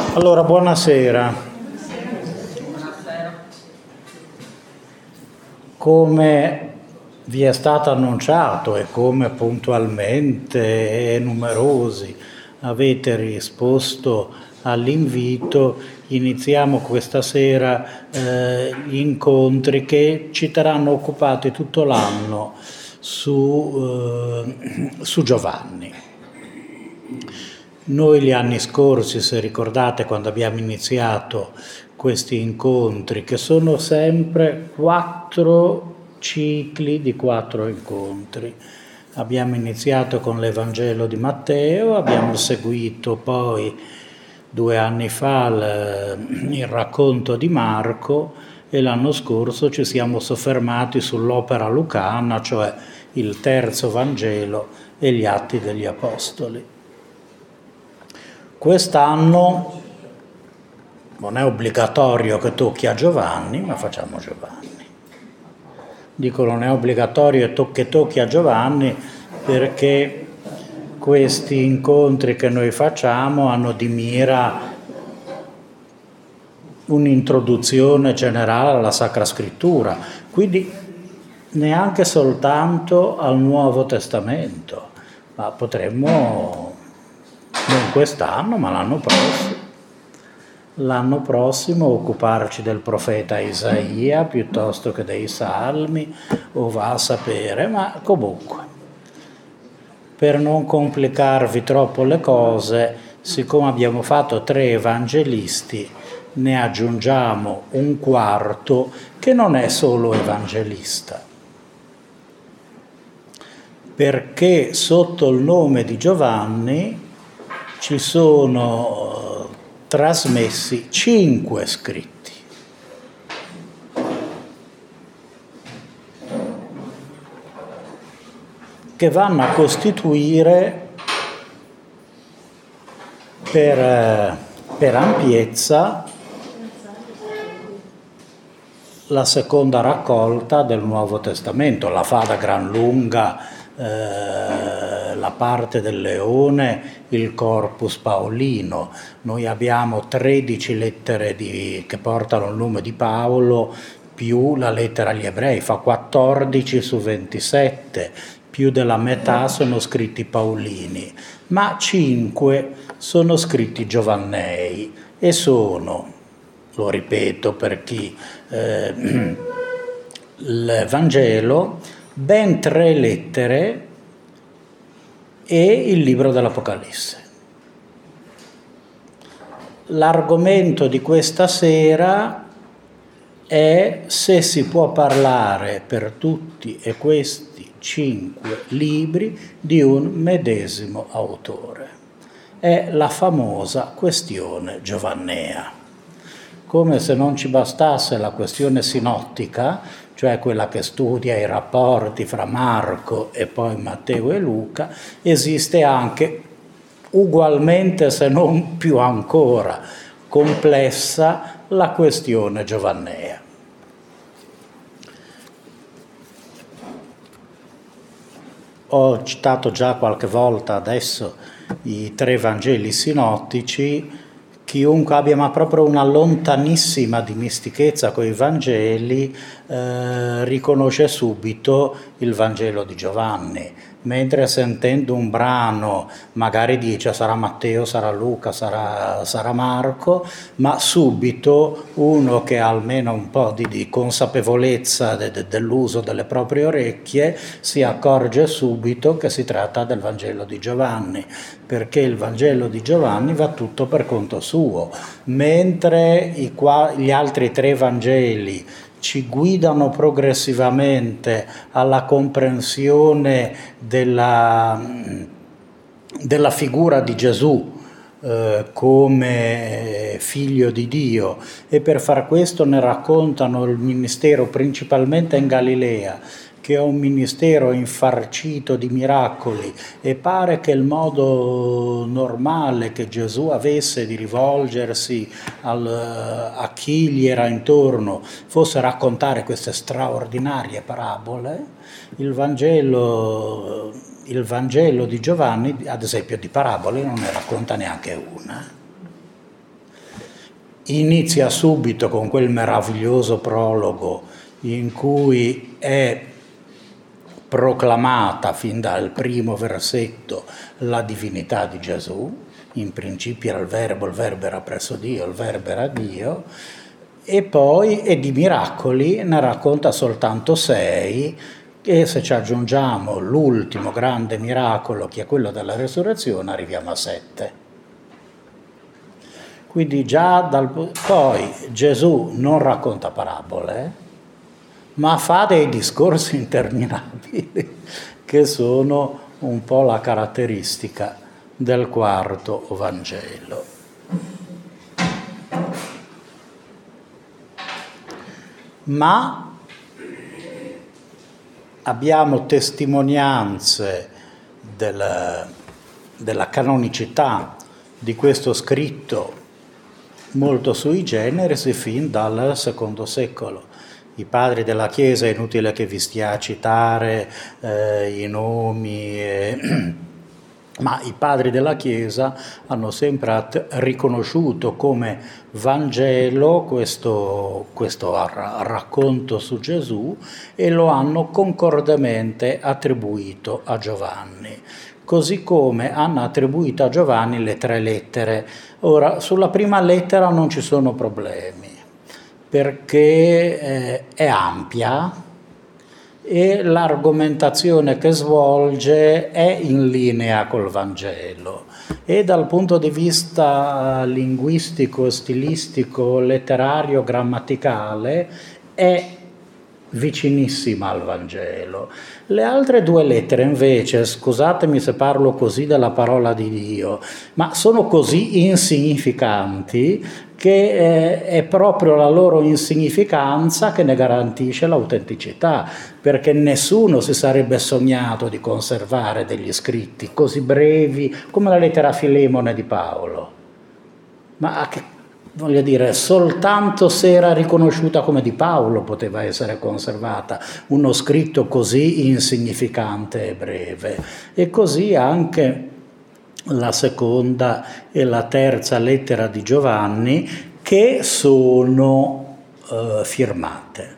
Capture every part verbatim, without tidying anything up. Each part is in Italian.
Allora, buonasera. Come vi è stato annunciato e come puntualmente e numerosi avete risposto all'invito, iniziamo questa sera eh, gli incontri che ci terranno occupati tutto l'anno su, eh, su Giovanni. Noi gli anni scorsi, se ricordate, quando abbiamo iniziato questi incontri, che sono sempre quattro cicli di quattro incontri, abbiamo iniziato con l'Evangelo di Matteo, abbiamo seguito poi due anni fa il, il racconto di Marco e l'anno scorso ci siamo soffermati sull'opera lucana, cioè il terzo Vangelo e gli Atti degli Apostoli. Quest'anno non è obbligatorio che tocchi a Giovanni, ma facciamo Giovanni. Dico non è obbligatorio che tocchi a Giovanni perché questi incontri che noi facciamo hanno di mira un'introduzione generale alla Sacra Scrittura, quindi neanche soltanto al Nuovo Testamento, ma potremmo, non quest'anno, ma l'anno prossimo, l'anno prossimo occuparci del profeta Isaia piuttosto che dei Salmi, o va a sapere, ma comunque, per non complicarvi troppo le cose, siccome abbiamo fatto tre evangelisti, ne aggiungiamo un quarto che non è solo evangelista, perché sotto il nome di Giovanni ci sono trasmessi cinque scritti. Che vanno a costituire per, per ampiezza la seconda raccolta del Nuovo Testamento. La fa da gran lunga eh, la parte del Leone, il Corpus Paolino. Noi abbiamo tredici lettere di, che portano il nome di Paolo, più la lettera agli Ebrei, fa quattordici su ventisette, più della metà sono scritti paolini, ma cinque sono scritti giovannei e sono, lo ripeto per chi eh, il Vangelo, ben tre lettere e il libro dell'Apocalisse. L'argomento di questa sera è se si può parlare per tutti e questi cinque libri di un medesimo autore. È la famosa questione giovannea. Come se non ci bastasse la questione sinottica, cioè quella che studia i rapporti fra Marco e poi Matteo e Luca, esiste anche ugualmente, se non più ancora complessa, la questione giovannea. Ho citato già qualche volta adesso i tre Vangeli sinottici. Chiunque abbia ma proprio una lontanissima dimestichezza con i Vangeli eh, riconosce subito il Vangelo di Giovanni, mentre sentendo un brano magari dice sarà Matteo, sarà Luca, sarà, sarà Marco, ma subito uno che ha almeno un po' di, di consapevolezza de, de, dell'uso delle proprie orecchie si accorge subito che si tratta del Vangelo di Giovanni, perché il Vangelo di Giovanni va tutto per conto suo, mentre i qua, gli altri tre Vangeli ci guidano progressivamente alla comprensione della, della figura di Gesù eh, come figlio di Dio, e per far questo ne raccontano il ministero principalmente in Galilea, che è un ministero infarcito di miracoli, e pare che il modo normale che Gesù avesse di rivolgersi al, a chi gli era intorno fosse raccontare queste straordinarie parabole. Il Vangelo, il Vangelo di Giovanni, ad esempio, di parabole non ne racconta neanche una. inizia subito con quel meraviglioso prologo in cui è proclamata fin dal primo versetto la divinità di Gesù. In principio era il verbo, il verbo era presso Dio, il verbo era Dio, e poi e di miracoli ne racconta soltanto sei, e se ci aggiungiamo l'ultimo grande miracolo che è quello della resurrezione arriviamo a sette. Quindi già dal poi Gesù non racconta parabole, ma fa dei discorsi interminabili che sono un po' la caratteristica del quarto Vangelo. Ma abbiamo testimonianze del, della canonicità di questo scritto molto sui generis fin dal secondo secolo. I padri della Chiesa, è inutile che vi stia a citare eh, i nomi, eh, ma i padri della Chiesa hanno sempre at- riconosciuto come Vangelo questo, questo ra- racconto su Gesù e lo hanno concordemente attribuito a Giovanni, così come hanno attribuito a Giovanni le tre lettere. Ora, sulla prima lettera non ci sono problemi, perché eh, è ampia e l'argomentazione che svolge è in linea col Vangelo e dal punto di vista linguistico, stilistico, letterario, grammaticale è vicinissima al Vangelo. Le altre due lettere invece, scusatemi se parlo così della parola di Dio, ma sono così insignificanti che eh, è proprio la loro insignificanza che ne garantisce l'autenticità, perché nessuno si sarebbe sognato di conservare degli scritti così brevi come la lettera a Filemone di Paolo. Ma che, voglio dire, soltanto se era riconosciuta come di Paolo poteva essere conservata uno scritto così insignificante e breve. E così anche la seconda e la terza lettera di Giovanni, che sono eh, firmate,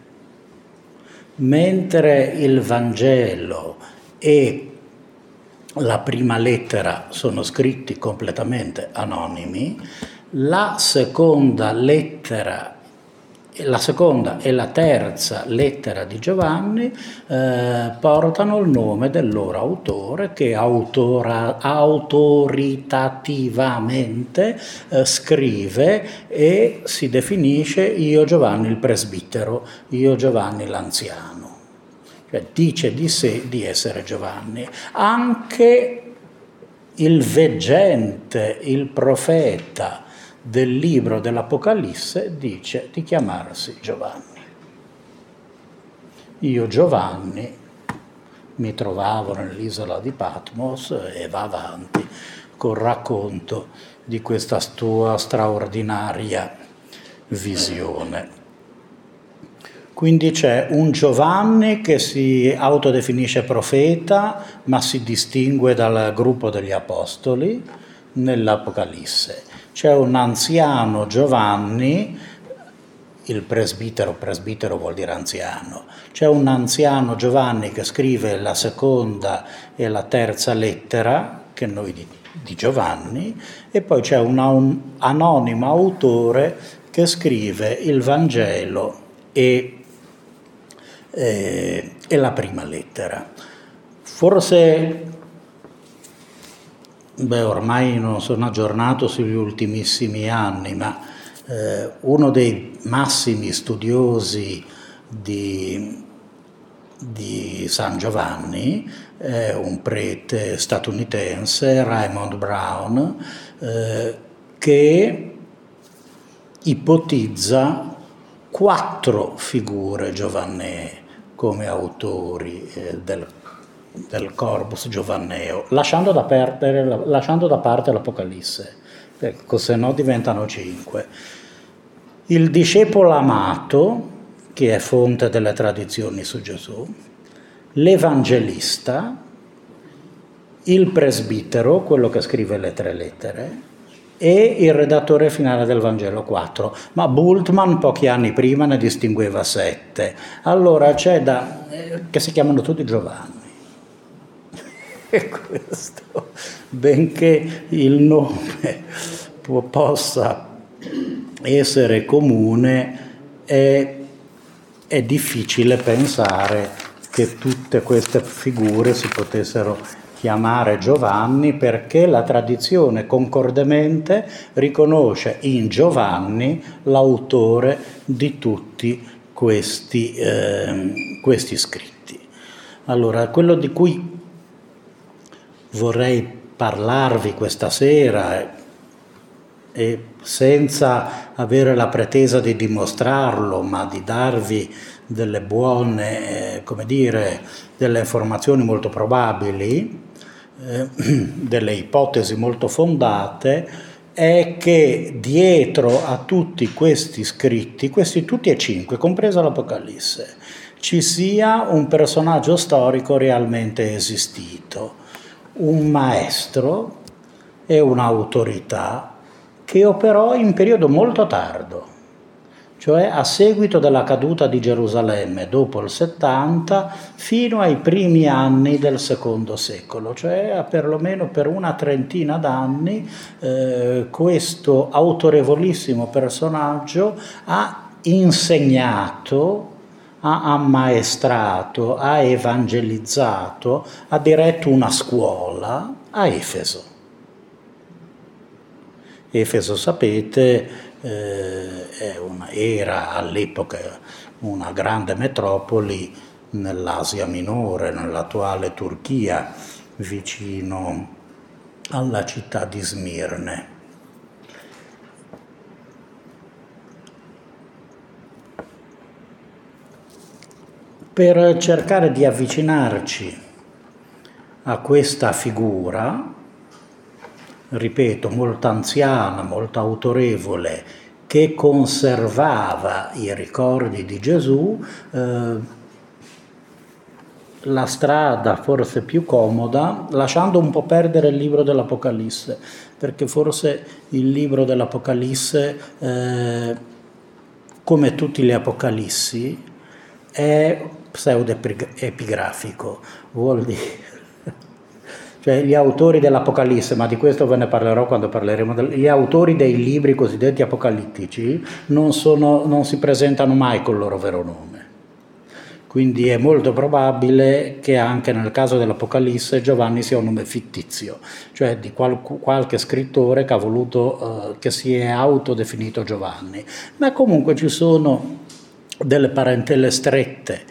mentre il Vangelo e la prima lettera sono scritti completamente anonimi. La seconda lettera La seconda e la terza lettera di Giovanni eh, portano il nome del loro autore, che autora, autoritativamente eh, scrive e si definisce io Giovanni il presbitero, io Giovanni l'anziano. Cioè dice di sé di essere Giovanni. Anche il veggente, il profeta del libro dell'Apocalisse dice di chiamarsi Giovanni. Io Giovanni mi trovavo nell'isola di Patmos e va avanti col racconto di questa sua straordinaria visione. Quindi c'è un Giovanni che si autodefinisce profeta, ma si distingue dal gruppo degli apostoli nell'Apocalisse. C'è un anziano Giovanni, il presbitero, presbitero vuol dire anziano, c'è un anziano Giovanni che scrive la seconda e la terza lettera, che noi di, di Giovanni, e poi c'è un, un anonimo autore che scrive il Vangelo e, e, e la prima lettera. Forse... Beh, ormai non sono aggiornato sugli ultimissimi anni, ma eh, uno dei massimi studiosi di, di San Giovanni è un prete statunitense, Raymond Brown, eh, che ipotizza quattro figure giovannee come autori eh, del del corpus giovanneo, lasciando da, perdere, lasciando da parte l'Apocalisse, ecco, se no diventano cinque. Il discepolo amato, che è fonte delle tradizioni su Gesù, l'evangelista, il presbitero, quello che scrive le tre lettere, e il redattore finale del Vangelo quattro, ma Bultmann pochi anni prima ne distingueva sette. Allora c'è da... Eh, che si chiamano tutti Giovanni. E questo, benché il nome possa essere comune, è, è difficile pensare che tutte queste figure si potessero chiamare Giovanni, perché la tradizione concordemente riconosce in Giovanni l'autore di tutti questi, eh, questi scritti. Allora, quello di cui vorrei parlarvi questa sera, e senza avere la pretesa di dimostrarlo, ma di darvi delle buone, eh, come dire, delle informazioni molto probabili, eh, delle ipotesi molto fondate, è che dietro a tutti questi scritti, questi tutti e cinque, compresa l'Apocalisse, ci sia un personaggio storico realmente esistito, un maestro e un'autorità che operò in periodo molto tardo, cioè a seguito della caduta di Gerusalemme dopo il settanta fino ai primi anni del secondo secolo, cioè perlomeno per una trentina d'anni eh, questo autorevolissimo personaggio ha insegnato, ha ammaestrato, ha evangelizzato, ha diretto una scuola a Efeso. Efeso, sapete, eh, è una, era all'epoca una grande metropoli nell'Asia Minore, nell'attuale Turchia, vicino alla città di Smirne. Per cercare di avvicinarci a questa figura, ripeto, molto anziana, molto autorevole, che conservava i ricordi di Gesù, eh, la strada forse più comoda, lasciando un po' perdere il libro dell'Apocalisse, perché forse il libro dell'Apocalisse, eh, come tutti gli Apocalissi, è pseudo-epigrafico, vuol dire... Cioè gli autori dell'Apocalisse, ma di questo ve ne parlerò quando parleremo, gli autori dei libri cosiddetti apocalittici non, sono, non si presentano mai col loro vero nome. Quindi è molto probabile che anche nel caso dell'Apocalisse Giovanni sia un nome fittizio, cioè di qual, qualche scrittore che ha voluto, eh, che si è autodefinito Giovanni. Ma comunque ci sono delle parentele strette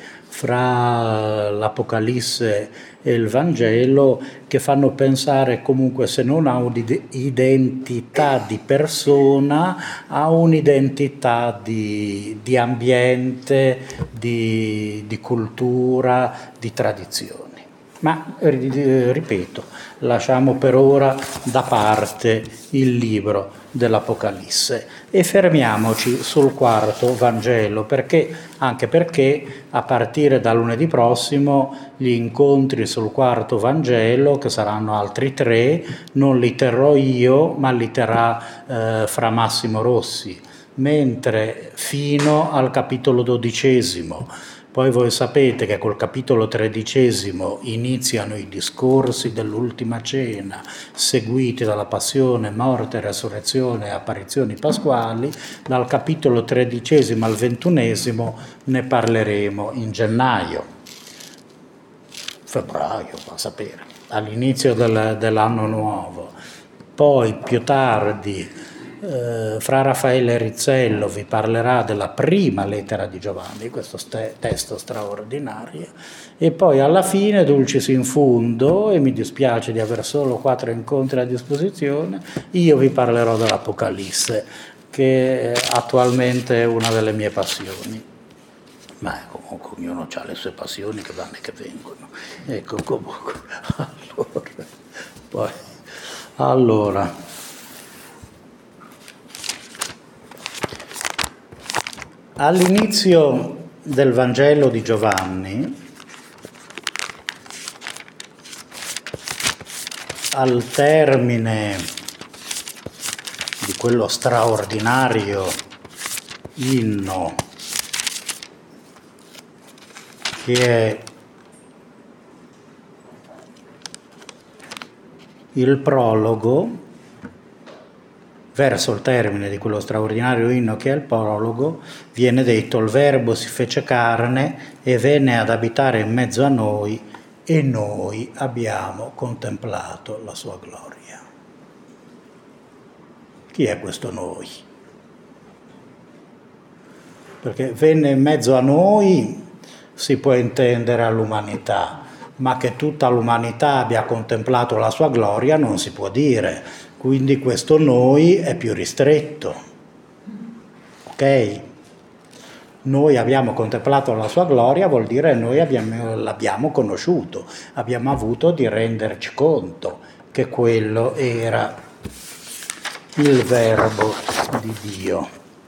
fra l'Apocalisse e il Vangelo che fanno pensare comunque, se non a un'identità di persona, a un'identità di, di ambiente, di, di cultura, di tradizioni. Ma ripeto, lasciamo per ora da parte il libro dell'Apocalisse e fermiamoci sul quarto Vangelo, perché, anche perché a partire da lunedì prossimo gli incontri sul quarto Vangelo, che saranno altri tre, non li terrò io, ma li terrà eh, Fra Massimo Rossi, mentre fino al capitolo dodicesimo. Poi voi sapete che col capitolo tredicesimo iniziano i discorsi dell'ultima cena, seguiti dalla passione, morte, resurrezione e apparizioni pasquali. Dal capitolo tredicesimo al ventunesimo ne parleremo in gennaio, febbraio, a sapere, all'inizio del, dell'anno nuovo. Poi più tardi Uh, Fra Raffaele Rizzello vi parlerà della prima lettera di Giovanni, questo st- testo straordinario, e poi alla fine, dulcis in fundo, e mi dispiace di aver solo quattro incontri a disposizione, io vi parlerò dell'Apocalisse, che attualmente è una delle mie passioni. Ma comunque ognuno ha le sue passioni che vanno e che vengono. Ecco, comunque. Allora, poi, allora all'inizio del Vangelo di Giovanni, al termine quello straordinario inno che è il prologo. Verso il termine di quello straordinario inno che è il prologo, viene detto: il Verbo si fece carne e venne ad abitare in mezzo a noi e noi abbiamo contemplato la sua gloria. Chi è questo noi? Perché venne in mezzo a noi si può intendere all'umanità, ma che tutta l'umanità abbia contemplato la sua gloria non si può dire. Quindi questo noi è più ristretto, ok? Noi abbiamo contemplato la sua gloria vuol dire noi abbiamo, l'abbiamo conosciuto, abbiamo avuto di renderci conto che quello era il Verbo di Dio.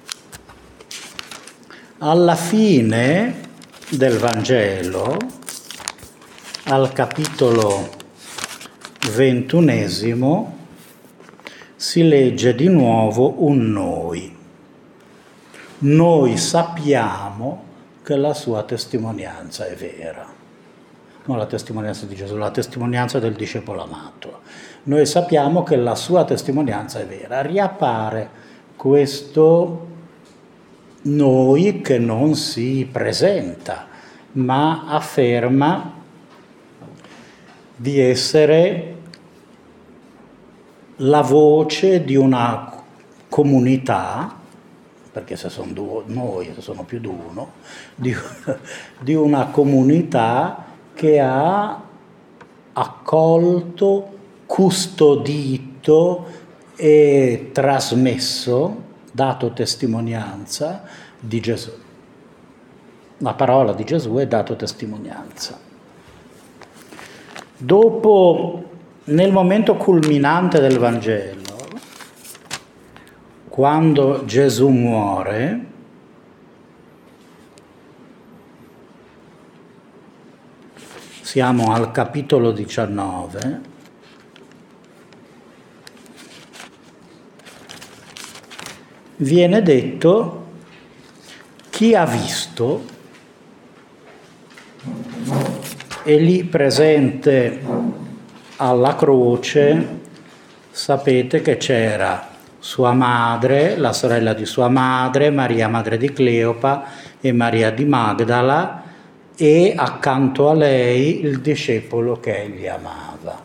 Alla fine del Vangelo, al capitolo ventunesimo, si legge di nuovo un noi. Noi sappiamo che la sua testimonianza è vera. Non la testimonianza di Gesù, la testimonianza del discepolo amato. Noi sappiamo che la sua testimonianza è vera. Riappare questo noi che non si presenta, ma afferma di essere la voce di una comunità, perché se sono due, noi, se sono più di uno, di, di una comunità che ha accolto, custodito e trasmesso, dato testimonianza di Gesù. La parola di Gesù è dato testimonianza. Dopo, nel momento culminante del Vangelo, quando Gesù muore, siamo al capitolo diciannove, viene detto: chi ha visto, e lì presente alla croce sapete che c'era sua madre, la sorella di sua madre, Maria madre di Cleopa e Maria di Magdala, e accanto a lei il discepolo che egli amava.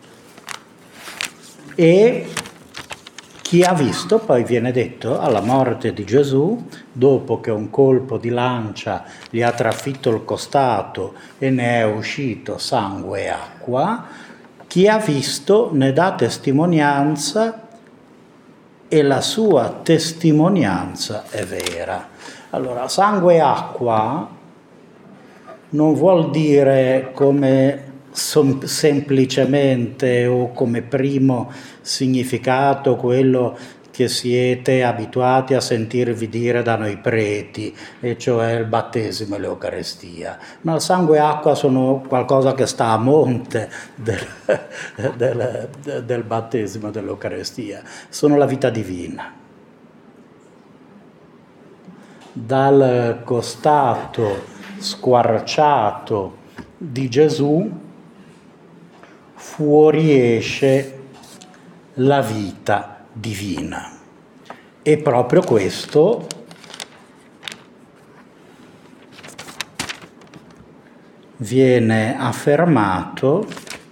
E chi ha visto, poi viene detto, alla morte di Gesù, dopo che un colpo di lancia gli ha trafitto il costato e ne è uscito sangue e acqua, chi ha visto ne dà testimonianza e la sua testimonianza è vera. Allora, sangue e acqua non vuol dire come som- semplicemente o come primo significato quello che siete abituati a sentirvi dire da noi preti, e cioè il battesimo e l'Eucarestia. Ma il sangue e acqua sono qualcosa che sta a monte del, del, del battesimo e dell'Eucarestia, sono la vita divina. Dal costato squarciato di Gesù fuoriesce la vita divina. E proprio questo viene affermato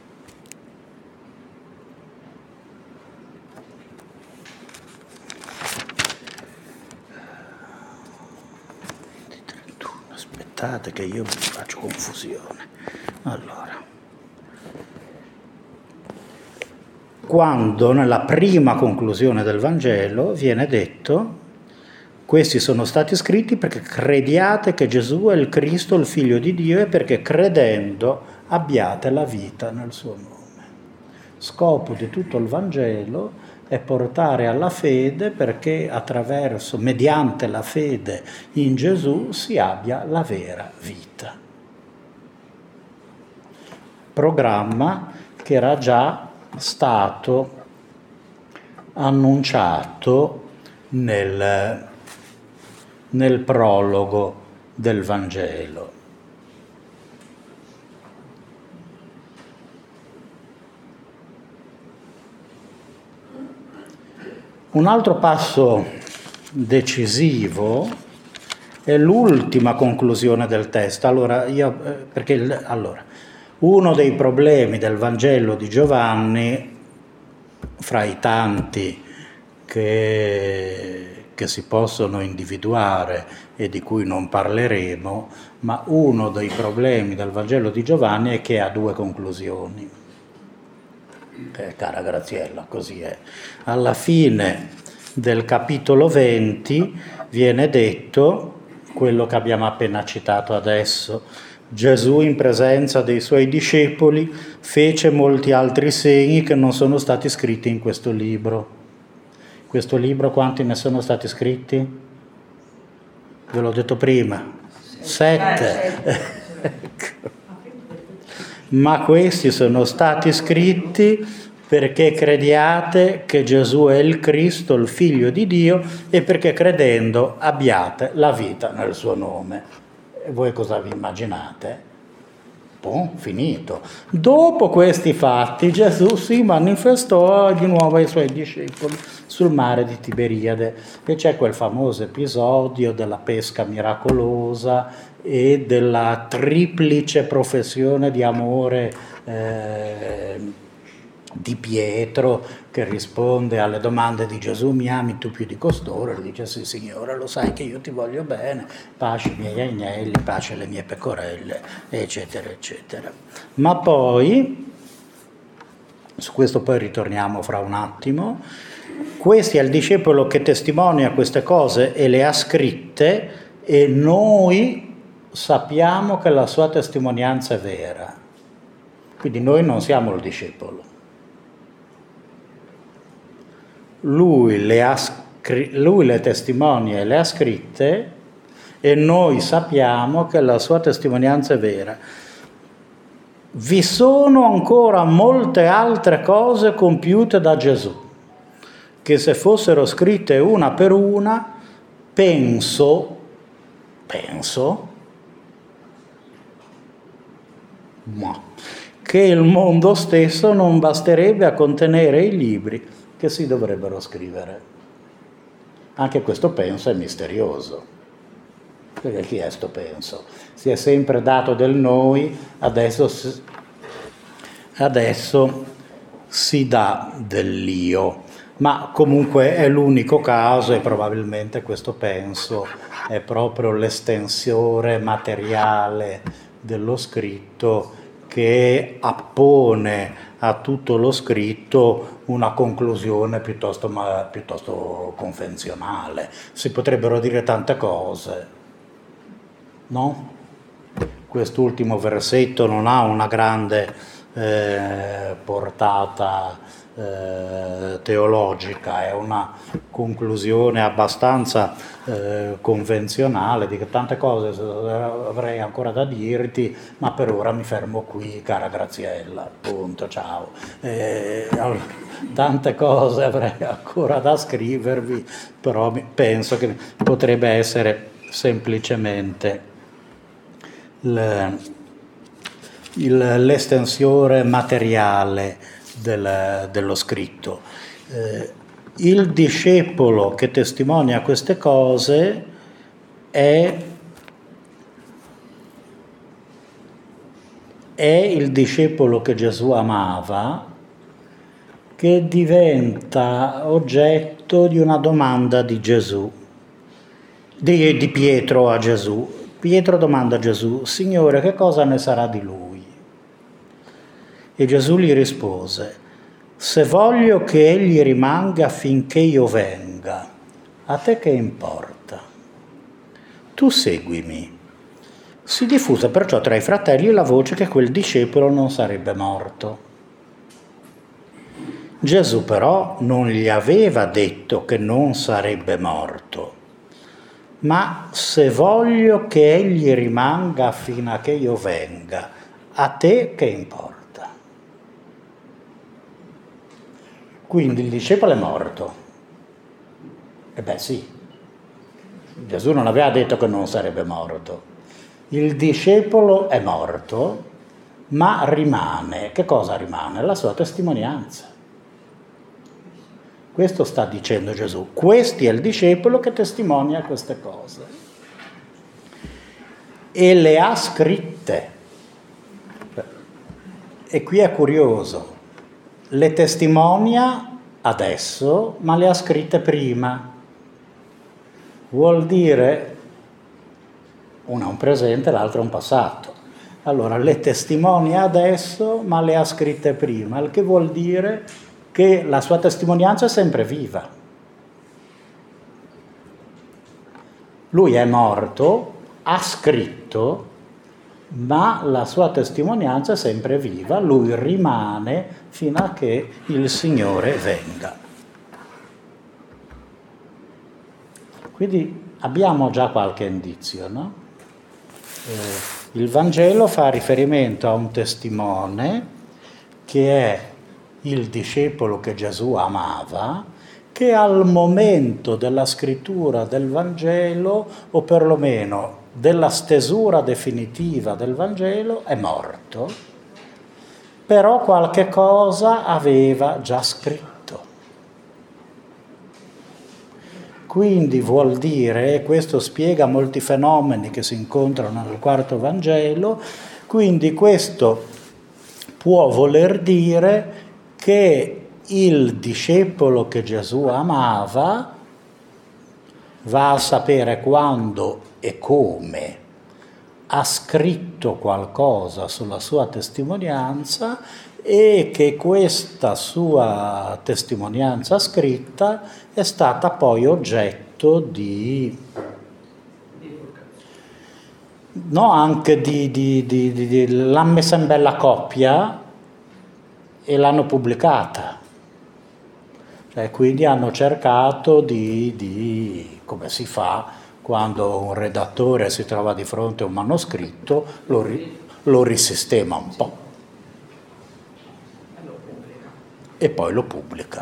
aspettate che io faccio confusione. Allora, quando nella prima conclusione del Vangelo viene detto: questi sono stati scritti perché crediate che Gesù è il Cristo, il Figlio di Dio, e perché credendo abbiate la vita nel suo nome. Scopo di tutto il Vangelo è portare alla fede, perché attraverso, mediante la fede in Gesù, si abbia la vera vita. Programma che era già stato annunciato nel, nel prologo del Vangelo. Un altro passo decisivo è l'ultima conclusione del testo. Allora, io, perché, allora, uno dei problemi del Vangelo di Giovanni, fra i tanti che, che si possono individuare e di cui non parleremo, ma uno dei problemi del Vangelo di Giovanni è che ha due conclusioni. Eh, cara Graziella, così è. Alla fine del capitolo venti viene detto quello che abbiamo appena citato adesso: Gesù, in presenza dei suoi discepoli, fece molti altri segni che non sono stati scritti in questo libro. Questo libro quanti ne sono stati scritti? Ve l'ho detto prima. Sette. Ma questi sono stati scritti perché crediate che Gesù è il Cristo, il Figlio di Dio, e perché credendo abbiate la vita nel suo nome. E voi cosa vi immaginate? Boh, finito. Dopo questi fatti Gesù si manifestò di nuovo ai suoi discepoli sul mare di Tiberiade, e c'è quel famoso episodio della pesca miracolosa e della triplice professione di amore eh, di Pietro, che risponde alle domande di Gesù: mi ami tu più di costoro? E lui dice: sì Signore, lo sai che io ti voglio bene, pace i miei agnelli, pace le mie pecorelle, eccetera eccetera. Ma poi, su questo poi ritorniamo fra un attimo, questo è il discepolo che testimonia queste cose e le ha scritte, e noi sappiamo che la sua testimonianza è vera. Quindi noi non siamo il discepolo. Lui le, ha scri- lui le testimonia e le ha scritte, e noi sappiamo che la sua testimonianza è vera. Vi sono ancora molte altre cose compiute da Gesù, che se fossero scritte una per una, penso, penso, ma che il mondo stesso non basterebbe a contenere i libri che si dovrebbero scrivere. Anche questo penso è misterioso, perché chi è sto penso? Si è sempre dato del noi, adesso si, adesso si dà dell'io, ma comunque è l'unico caso, e probabilmente questo penso è proprio l'estensione materiale dello scritto, che appone a tutto lo scritto una conclusione piuttosto, ma, piuttosto convenzionale. Si potrebbero dire tante cose, no? Quest'ultimo versetto non ha una grande eh, portata eh, teologica, è una conclusione abbastanza eh, convenzionale. Dico tante cose avrei ancora da dirti, ma per ora mi fermo qui, cara Graziella, punto, ciao. Eh, allora, tante cose avrei ancora da scrivervi, però penso che potrebbe essere semplicemente le, il, l'estensione materiale del, dello scritto. Eh, il discepolo che testimonia queste cose è, è il discepolo che Gesù amava, che diventa oggetto di una domanda di Gesù, di, di Pietro a Gesù. Pietro domanda a Gesù: Signore, che cosa ne sarà di lui? E Gesù gli rispose: se voglio che egli rimanga finché io venga, a te che importa? Tu seguimi. Si diffuse perciò tra i fratelli la voce che quel discepolo non sarebbe morto. Gesù però non gli aveva detto che non sarebbe morto, ma se voglio che egli rimanga fino a che io venga, a te che importa? Quindi il discepolo è morto. E beh sì, Gesù non aveva detto che non sarebbe morto. Il discepolo è morto, ma rimane. Che cosa rimane? La sua testimonianza. Questo sta dicendo Gesù. Questo è il discepolo che testimonia queste cose. E le ha scritte. E qui è curioso. Le testimonia adesso, ma le ha scritte prima. Vuol dire, una è un presente, l'altra è un passato. Allora, le testimonia adesso, ma le ha scritte prima, il che vuol dire che la sua testimonianza è sempre viva. Lui è morto, ha scritto, ma la sua testimonianza è sempre viva, lui rimane fino a che il Signore venga. Quindi abbiamo già qualche indizio, no? Eh, il Vangelo fa riferimento a un testimone che è il discepolo che Gesù amava, che al momento della scrittura del Vangelo, o perlomeno della stesura definitiva del Vangelo, è morto, però qualche cosa aveva già scritto. Quindi vuol dire, e questo spiega molti fenomeni che si incontrano nel quarto Vangelo, quindi questo può voler dire che il discepolo che Gesù amava va a sapere quando e come ha scritto qualcosa sulla sua testimonianza e che questa sua testimonianza scritta è stata poi oggetto di, no, anche di, di, di, di, di l'hanno messa in bella coppia e l'hanno pubblicata. Cioè, quindi hanno cercato di, di, come si fa quando un redattore si trova di fronte a un manoscritto, lo, ri, lo risistema un po' e poi lo pubblica.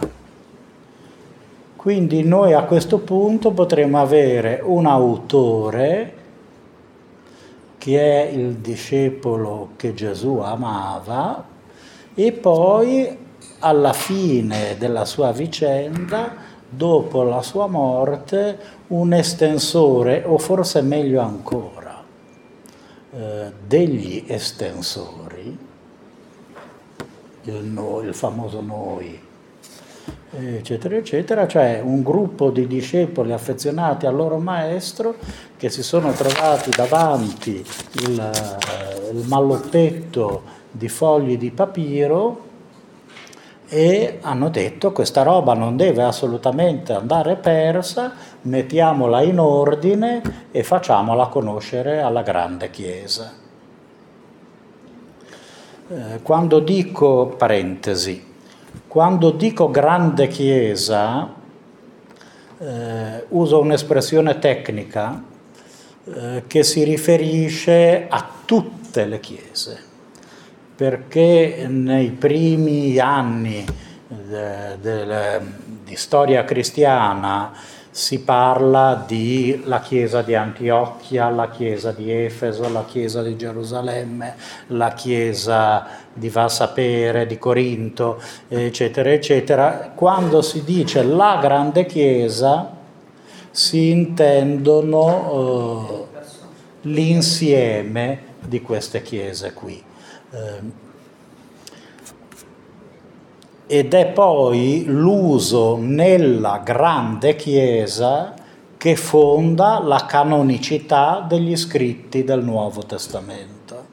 Quindi noi a questo punto potremo avere un autore che è il discepolo che Gesù amava e poi alla fine della sua vicenda, dopo la sua morte, un estensore, o forse meglio ancora, eh, degli estensori, il, noi, il famoso noi, eccetera, eccetera, cioè un gruppo di discepoli affezionati al loro maestro che si sono trovati davanti il, il malloppetto di fogli di papiro e hanno detto: questa roba non deve assolutamente andare persa, mettiamola in ordine e facciamola conoscere alla grande Chiesa. Eh, quando dico, parentesi, quando dico grande Chiesa, eh, uso un'espressione tecnica eh, che si riferisce a tutte le chiese, perché nei primi anni de, de, di storia cristiana si parla di la chiesa di Antiochia, la chiesa di Efeso, la chiesa di Gerusalemme, la chiesa di Vassapere, di Corinto, eccetera, eccetera. Quando si dice la grande chiesa si intendono eh, l'insieme di queste chiese qui. Ed è poi l'uso nella grande Chiesa che fonda la canonicità degli scritti del Nuovo Testamento.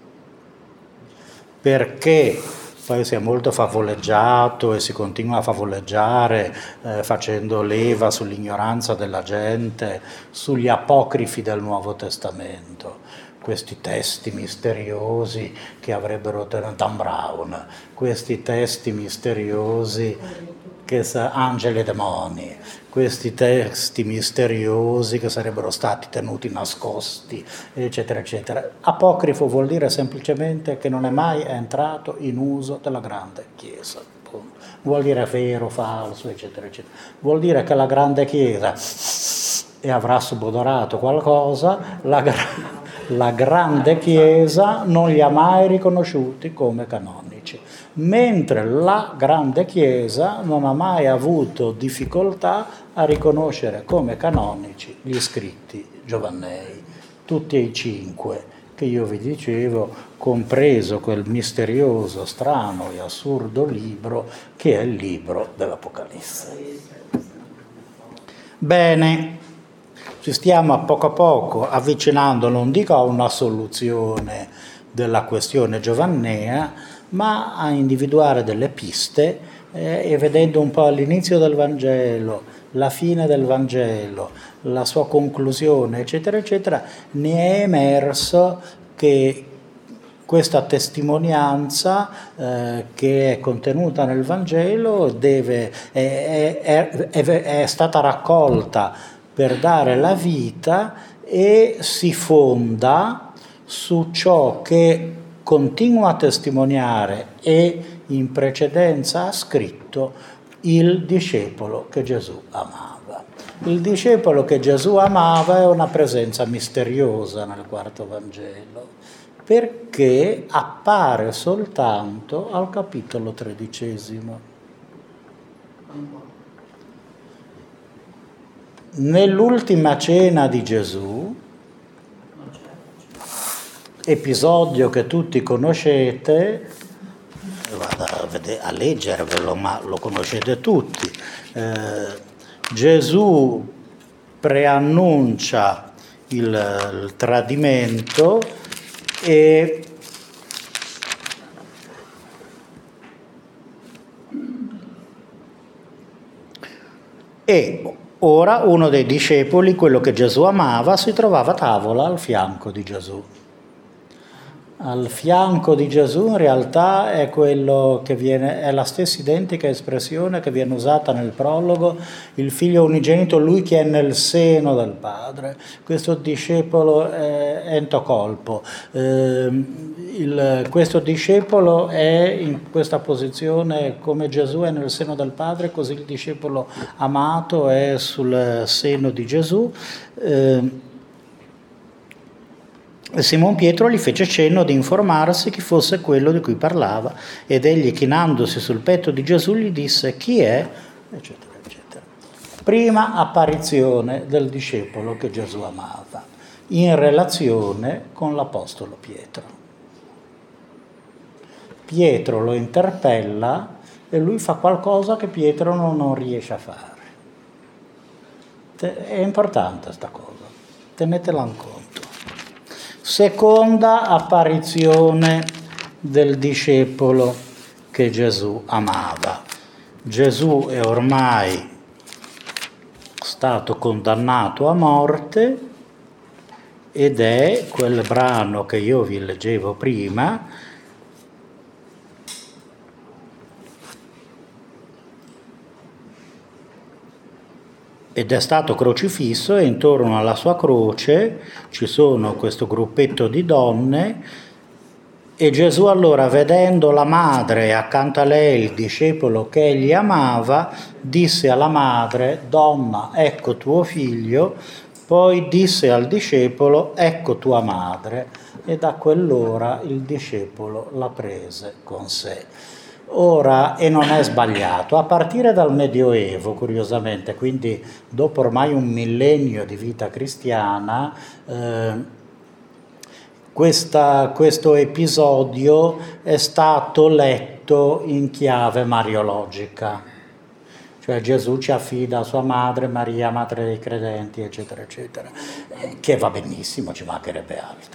Perché poi si è molto favoleggiato e si continua a favoleggiare eh, facendo leva sull'ignoranza della gente, sugli apocrifi del Nuovo Testamento. Questi testi misteriosi che avrebbero Dan Brown, questi testi misteriosi che sa, angeli e demoni, questi testi misteriosi che sarebbero stati tenuti nascosti, eccetera, eccetera. Apocrifo vuol dire semplicemente che non è mai entrato in uso della grande Chiesa. vuol dire vero, falso, eccetera, eccetera. Vuol dire che la grande Chiesa e avrà subodorato qualcosa, la, la grande Chiesa non li ha mai riconosciuti come canonici, mentre la grande Chiesa non ha mai avuto difficoltà a riconoscere come canonici gli scritti giovannei, tutti e cinque che io vi dicevo, compreso quel misterioso, strano e assurdo libro che è il libro dell'Apocalisse. Bene, ci stiamo a poco a poco avvicinando, non dico a una soluzione della questione giovannea, ma a individuare delle piste eh, e vedendo un po' all'inizio del Vangelo, la fine del Vangelo, la sua conclusione, eccetera, eccetera, ne è emerso che questa testimonianza eh, che è contenuta nel Vangelo deve, è, è, è, è stata raccolta per dare la vita e si fonda su ciò che continua a testimoniare e in precedenza ha scritto il discepolo che Gesù amava. Il discepolo che Gesù amava è una presenza misteriosa nel quarto Vangelo, perché appare soltanto al capitolo tredicesimo. Nell'ultima cena di Gesù, episodio che tutti conoscete, vado a, vedere, a leggervelo, ma lo conoscete tutti, eh, Gesù preannuncia il, il tradimento e e ora uno dei discepoli, quello che Gesù amava, si trovava a tavola al fianco di Gesù. Al fianco di Gesù in realtà è quello che viene, è la stessa identica espressione che viene usata nel prologo, il figlio unigenito, lui che è nel seno del Padre. Questo discepolo è ento colpo. Eh, il, questo discepolo è in questa posizione come Gesù è nel seno del Padre, così il discepolo amato è sul seno di Gesù. Eh, Simon Pietro gli fece cenno di informarsi chi fosse quello di cui parlava, ed egli, chinandosi sul petto di Gesù, gli disse: chi è? Eccetera, eccetera. Prima apparizione del discepolo che Gesù amava, in relazione con l'apostolo Pietro. Pietro lo interpella e lui fa qualcosa che Pietro non, non riesce a fare. È importante questa cosa, tenetela in conto. Seconda apparizione del discepolo che Gesù amava. Gesù è ormai stato condannato a morte ed è quel brano che io vi leggevo prima, ed è stato crocifisso e intorno alla sua croce ci sono questo gruppetto di donne e Gesù allora, vedendo la madre e accanto a lei il discepolo che egli amava, disse alla madre: donna, ecco tuo figlio. Poi disse al discepolo: ecco tua madre. E da quell'ora il discepolo la prese con sé. Ora, e non è sbagliato, a partire dal Medioevo, curiosamente, quindi dopo ormai un millennio di vita cristiana, eh, questa, questo episodio è stato letto in chiave mariologica. Cioè Gesù ci affida a sua madre, Maria, madre dei credenti, eccetera, eccetera, che va benissimo, ci mancherebbe altro.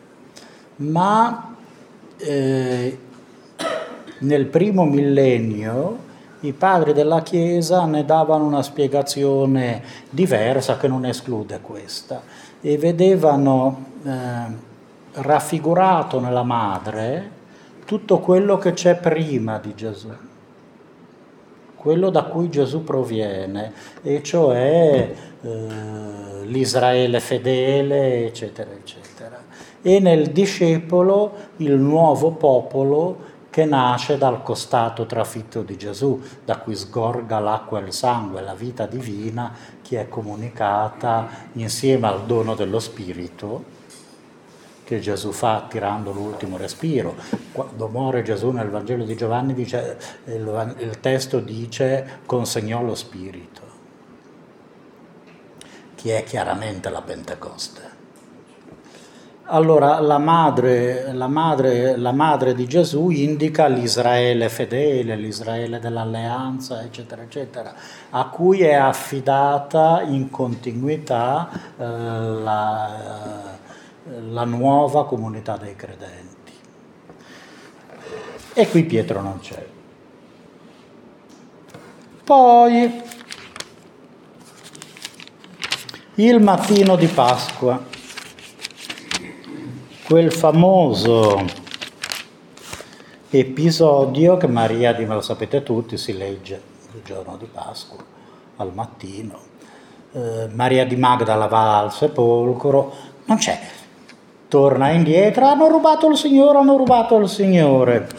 Ma eh, nel primo millennio i padri della Chiesa ne davano una spiegazione diversa che non esclude questa e vedevano eh, raffigurato nella madre tutto quello che c'è prima di Gesù, quello da cui Gesù proviene, e cioè eh, l'Israele fedele, eccetera, eccetera. E nel discepolo il nuovo popolo che nasce dal costato trafitto di Gesù, da cui sgorga l'acqua e il sangue, la vita divina che è comunicata insieme al dono dello Spirito che Gesù fa tirando l'ultimo respiro. Quando muore Gesù nel Vangelo di Giovanni, dice, il, il testo dice consegnò lo Spirito, che è chiaramente la Pentecoste. Allora la madre, la madre, la madre di Gesù indica l'Israele fedele, l'Israele dell'alleanza, eccetera, eccetera, a cui è affidata in continuità eh, la, la nuova comunità dei credenti. E qui Pietro non c'è. Poi, il mattino di Pasqua, quel famoso episodio che Maria, di me lo sapete tutti, si legge il giorno di Pasqua, al mattino. Eh, Maria di Magdala va al sepolcro, non c'è, torna indietro, hanno rubato il Signore, hanno rubato il Signore.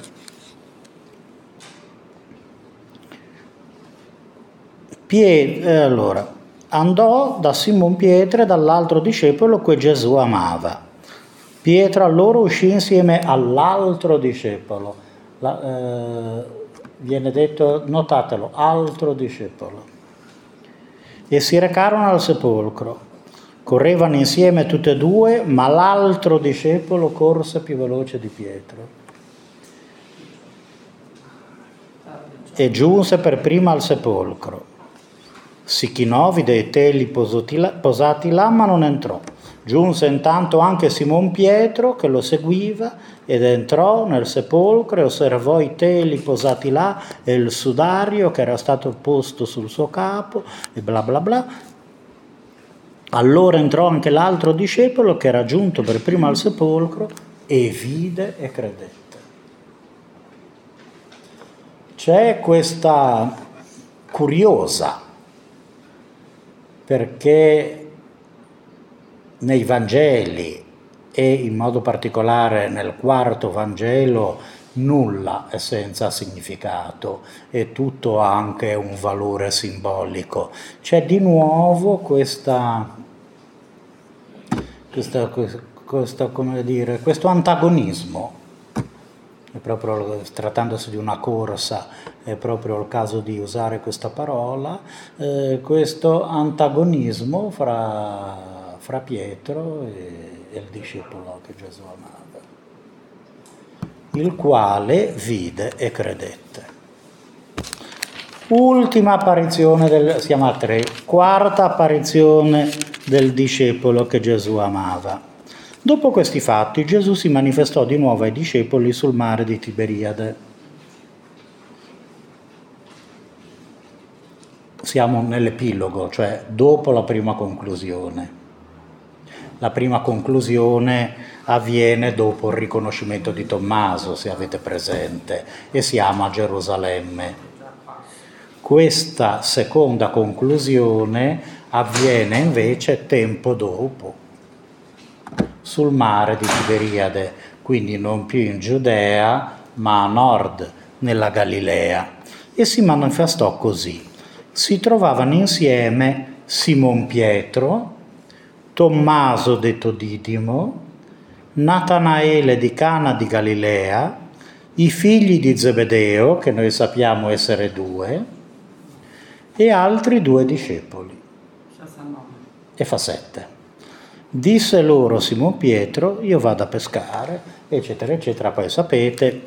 Pie- eh, allora, andò da Simon Pietro e dall'altro discepolo che Gesù amava. Pietro allora uscì insieme all'altro discepolo. La, eh, viene detto, notatelo, altro discepolo. E si recarono al sepolcro. Correvano insieme tutte e due, ma l'altro discepolo corse più veloce di Pietro. E giunse per prima al sepolcro. Si chinò, vide i teli posati là, ma non entrò. Giunse intanto anche Simon Pietro, che lo seguiva, ed entrò nel sepolcro e osservò i teli posati là e il sudario che era stato posto sul suo capo, e bla bla bla. Allora entrò anche l'altro discepolo, che era giunto per primo al sepolcro, e vide e credette. C'è questa curiosa, perché nei Vangeli e in modo particolare nel quarto Vangelo nulla è senza significato e tutto ha anche un valore simbolico. C'è di nuovo questa, questa, questa come dire, questo antagonismo. È proprio, trattandosi di una corsa, è proprio il caso di usare questa parola, eh, questo antagonismo fra, fra Pietro e, e il discepolo che Gesù amava, il quale vide e credette. Ultima apparizione, del, siamo a tre, quarta apparizione del discepolo che Gesù amava. Dopo questi fatti, Gesù si manifestò di nuovo ai discepoli sul mare di Tiberiade. Siamo nell'epilogo, cioè dopo la prima conclusione. La prima conclusione avviene dopo il riconoscimento di Tommaso, se avete presente, e siamo a Gerusalemme. Questa seconda conclusione avviene invece tempo dopo, sul mare di Tiberiade, quindi non più in Giudea, ma a nord, nella Galilea, e si manifestò così. Si trovavano insieme Simon Pietro, Tommaso detto Didimo, Natanaele di Cana di Galilea, i figli di Zebedeo, che noi sappiamo essere due, e altri due discepoli. E fa sette. Disse loro Simon Pietro, io vado a pescare, eccetera, eccetera. Poi sapete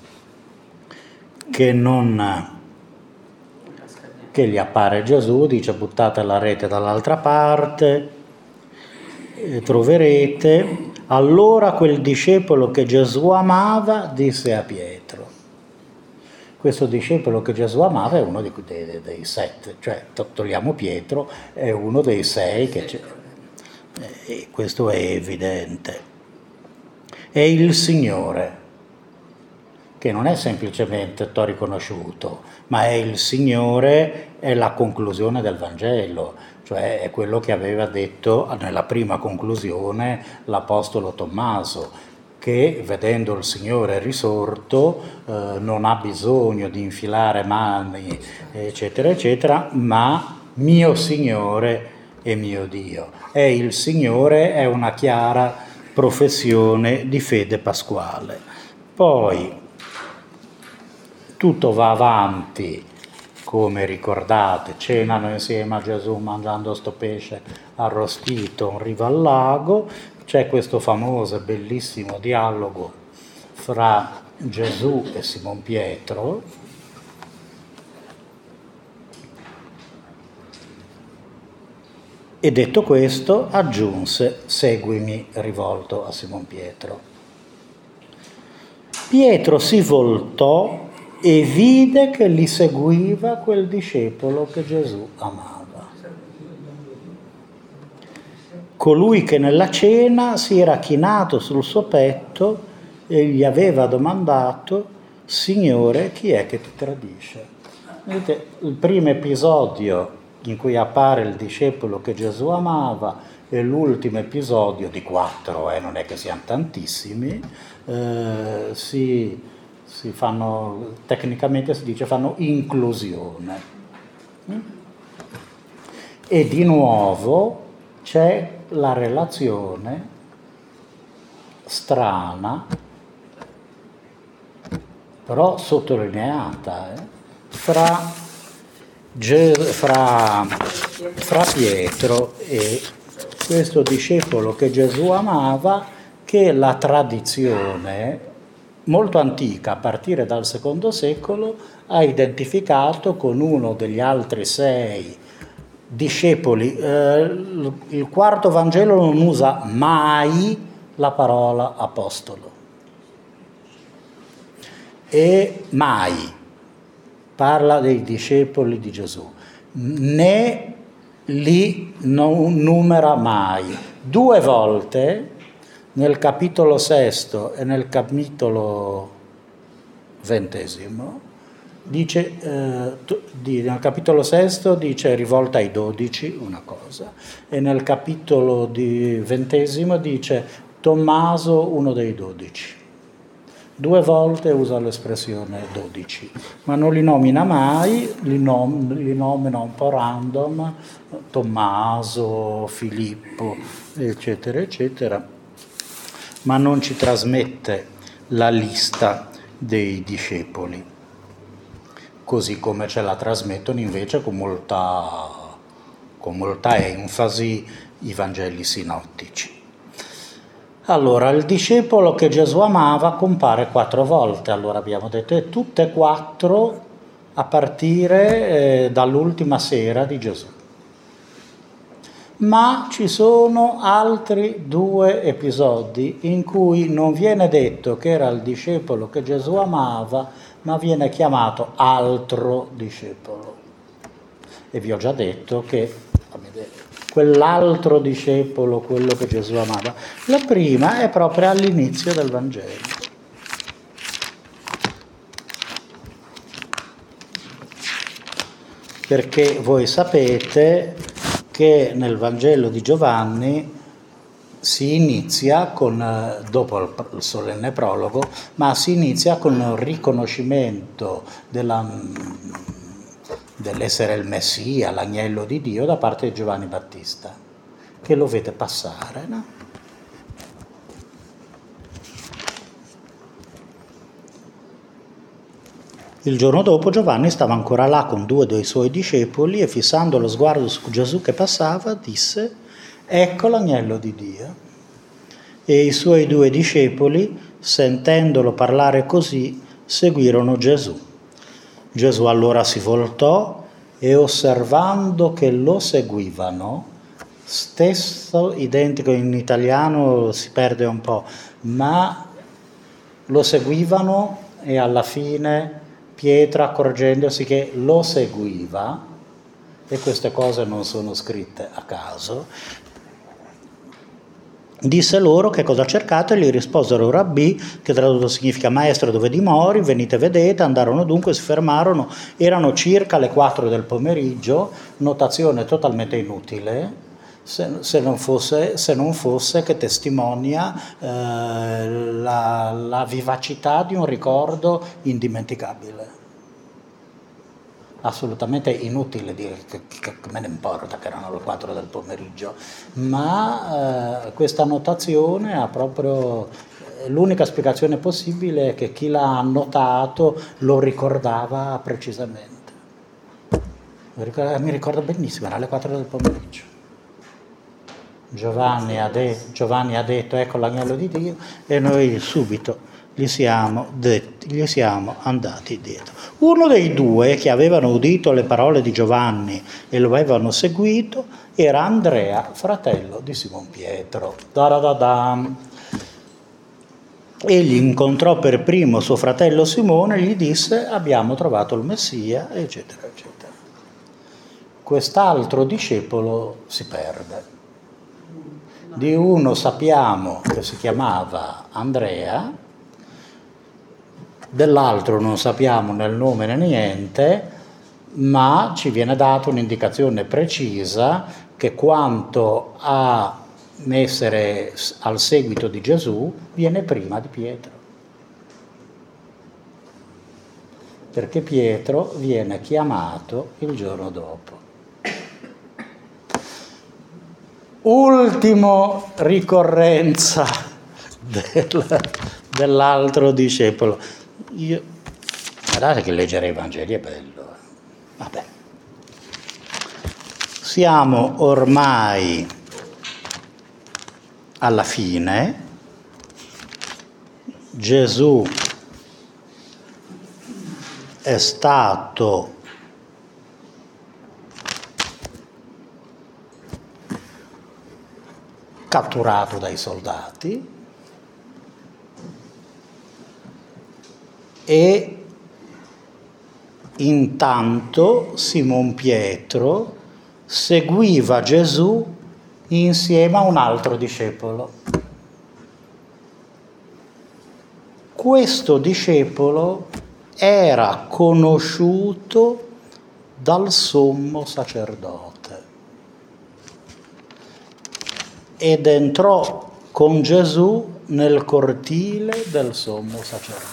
che non che gli appare Gesù, dice buttate la rete dall'altra parte, e troverete. Allora quel discepolo che Gesù amava disse a Pietro. Questo discepolo che Gesù amava è uno dei, dei, dei sette, cioè togliamo Pietro, è uno dei sei che c'è. E questo è evidente. È il Signore, che non è semplicemente t'ho riconosciuto, ma è il Signore, è la conclusione del Vangelo, cioè è quello che aveva detto nella prima conclusione l'Apostolo Tommaso, che che vedendo il Signore risorto eh, non ha bisogno di infilare mani, eccetera, eccetera, ma mio Signore e mio Dio. E il Signore è una chiara professione di fede pasquale. Poi tutto va avanti, come ricordate, cenano insieme a Gesù mangiando sto pesce arrostito in riva al lago. C'è questo famoso e bellissimo dialogo fra Gesù e Simon Pietro, e detto questo aggiunse: seguimi, rivolto a Simon Pietro. Pietro si voltò e vide che gli seguiva quel discepolo che Gesù amava. Colui che nella cena si era chinato sul suo petto e gli aveva domandato: Signore, chi è che ti tradisce? Vedete, il primo episodio in cui appare il discepolo che Gesù amava e l'ultimo episodio, di quattro, eh, non è che siano tantissimi, eh, si, si fanno, tecnicamente si dice, fanno inclusione. E di nuovo c'è la relazione strana, però sottolineata, eh, fra, Ge- fra, fra Pietro e questo discepolo che Gesù amava, che la tradizione molto antica, a partire dal secondo secolo, ha identificato con uno degli altri sei discepoli. Eh, il quarto Vangelo non usa mai la parola apostolo, e mai parla dei discepoli di Gesù, né li non numera mai. Due volte, nel capitolo sesto e nel capitolo ventesimo, dice, eh, di, nel capitolo sesto dice rivolta ai dodici una cosa, e nel capitolo di ventesimo dice Tommaso, uno dei dodici. Due volte usa l'espressione dodici, ma non li nomina mai, li, nom- li nomina un po' random, Tommaso, Filippo, eccetera, eccetera, ma non ci trasmette la lista dei discepoli, così come ce la trasmettono invece con molta, con molta enfasi i Vangeli sinottici. Allora, il discepolo che Gesù amava compare quattro volte, allora abbiamo detto, e tutte e quattro a partire eh, dall'ultima sera di Gesù. Ma ci sono altri due episodi in cui non viene detto che era il discepolo che Gesù amava, ma viene chiamato altro discepolo. E vi ho già detto che quell'altro discepolo, quello che Gesù amava, la prima è proprio all'inizio del Vangelo. Perché voi sapete che nel Vangelo di Giovanni si inizia con, dopo il solenne prologo, ma si inizia con il riconoscimento della, dell'essere il Messia, l'agnello di Dio, da parte di Giovanni Battista, che lo vede passare, no? Il giorno dopo Giovanni stava ancora là con due dei suoi discepoli e, fissando lo sguardo su Gesù che passava, disse: ecco l'agnello di Dio. E i suoi due discepoli, sentendolo parlare così, seguirono Gesù. Gesù allora si voltò e, osservando che lo seguivano, stesso identico in italiano si perde un po', ma lo seguivano e alla fine Pietro, accorgendosi che lo seguiva, e queste cose non sono scritte a caso, disse loro: che cosa cercate? Gli risposero: Rabbì, che tradotto significa maestro, dove dimori? Venite, vedete. Andarono dunque, si fermarono, erano circa le quattro del pomeriggio, notazione totalmente inutile, se, se, non, fosse, se non fosse che testimonia eh, la, la vivacità di un ricordo indimenticabile. Assolutamente inutile dire che, che, che me ne importa che erano le quattro del pomeriggio, ma eh, questa notazione ha proprio l'unica spiegazione possibile è che chi l'ha annotato lo ricordava precisamente. Mi ricordo benissimo, era alle quattro del pomeriggio. Giovanni ha, de- Giovanni ha detto ecco l'agnello di Dio e noi subito gli siamo, detti, gli siamo andati dietro. Uno dei due che avevano udito le parole di Giovanni e lo avevano seguito era Andrea, fratello di Simon Pietro. Da-da-da-dam. Egli incontrò per primo suo fratello Simone e gli disse abbiamo trovato il Messia, eccetera, eccetera. Quest'altro discepolo si perde. Di uno sappiamo che si chiamava Andrea, dell'altro non sappiamo né il nome né niente, ma ci viene data un'indicazione precisa che quanto a essere al seguito di Gesù viene prima di Pietro. Perché Pietro viene chiamato il giorno dopo. Ultimo ricorrenza del, dell'altro discepolo. Io, guardate che leggere i Vangeli è bello. Vabbè. Siamo ormai alla fine. Gesù è stato catturato dai soldati e intanto Simon Pietro seguiva Gesù insieme a un altro discepolo. Questo discepolo era conosciuto dal sommo sacerdote ed entrò con Gesù nel cortile del sommo sacerdote.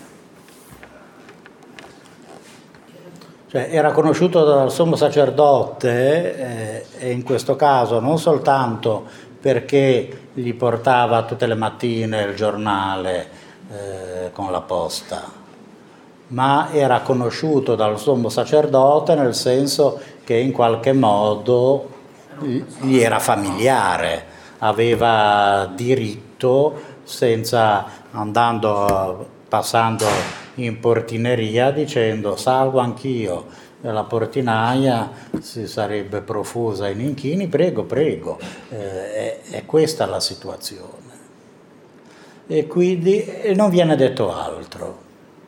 Cioè, era conosciuto dal sommo sacerdote eh, e in questo caso non soltanto perché gli portava tutte le mattine il giornale eh, con la posta, ma era conosciuto dal sommo sacerdote nel senso che in qualche modo gli era familiare, aveva diritto senza andando passando in portineria dicendo salvo anch'io, e la portinaia si sarebbe profusa in inchini, prego, prego, eh, è, è questa la situazione. E quindi e non viene detto altro.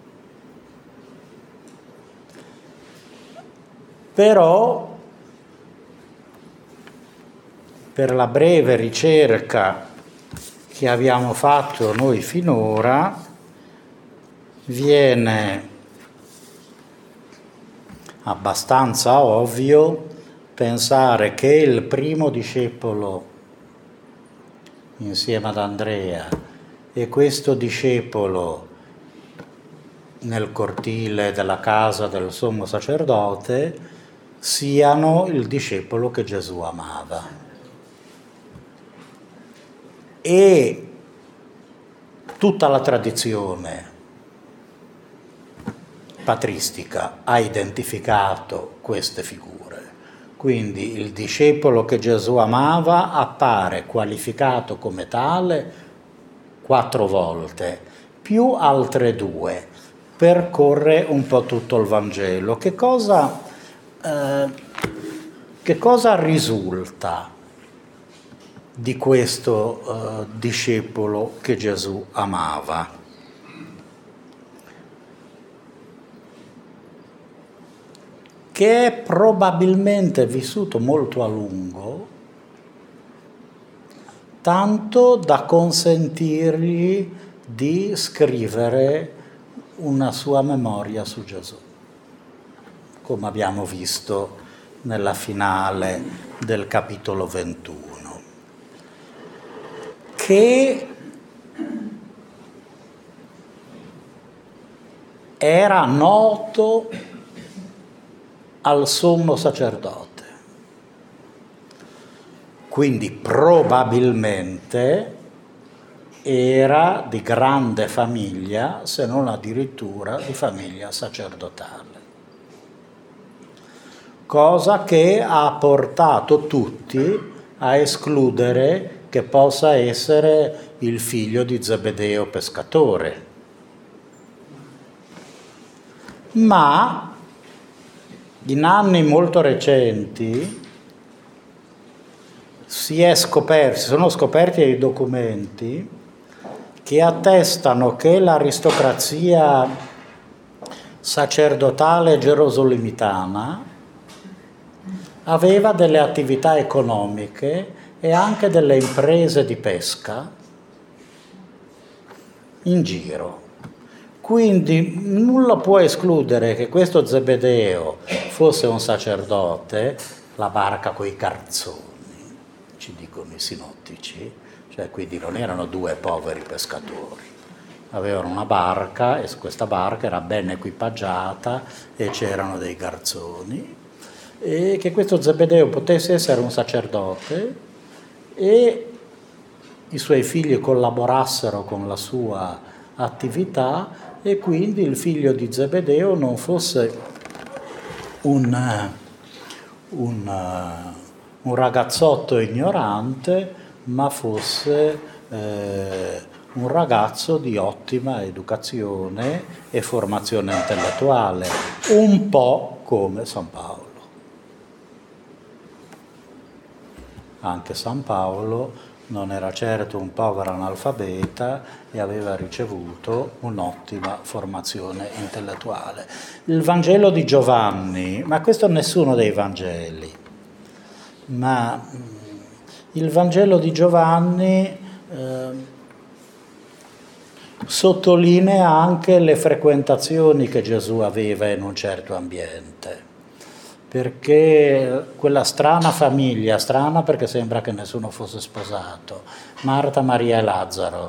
Però per la breve ricerca che abbiamo fatto noi finora, viene abbastanza ovvio pensare che il primo discepolo insieme ad Andrea e questo discepolo nel cortile della casa del sommo sacerdote siano il discepolo che Gesù amava. E tutta la tradizione patristica ha identificato queste figure. Quindi il discepolo che Gesù amava appare qualificato come tale quattro volte, più altre due. Percorre un po' tutto il Vangelo. Che cosa, eh, che cosa risulta di questo uh, discepolo che Gesù amava? Che è probabilmente vissuto molto a lungo, tanto da consentirgli di scrivere una sua memoria su Gesù, come abbiamo visto nella finale del capitolo ventuno, che era noto al sommo sacerdote. Quindi probabilmente era di grande famiglia, se non addirittura di famiglia sacerdotale. Cosa che ha portato tutti a escludere che possa essere il figlio di Zebedeo pescatore. Ma in anni molto recenti si è scoperto, si sono scoperti dei documenti che attestano che l'aristocrazia sacerdotale gerosolimitana aveva delle attività economiche e anche delle imprese di pesca in giro. Quindi nulla può escludere che questo Zebedeo fosse un sacerdote, la barca coi garzoni, ci dicono i sinottici, cioè quindi non erano due poveri pescatori, avevano una barca e questa barca era ben equipaggiata e c'erano dei garzoni, e che questo Zebedeo potesse essere un sacerdote e i suoi figli collaborassero con la sua attività e quindi il figlio di Zebedeo non fosse un, un, un ragazzotto ignorante, ma fosse eh, un ragazzo di ottima educazione e formazione intellettuale, un po' come San Paolo. Anche San Paolo non era certo un povero analfabeta e aveva ricevuto un'ottima formazione intellettuale. Il Vangelo di Giovanni, ma questo è nessuno dei Vangeli, ma il Vangelo di Giovanni eh, sottolinea anche le frequentazioni che Gesù aveva in un certo ambiente. Perché quella strana famiglia, strana perché sembra che nessuno fosse sposato, Marta, Maria e Lazzaro,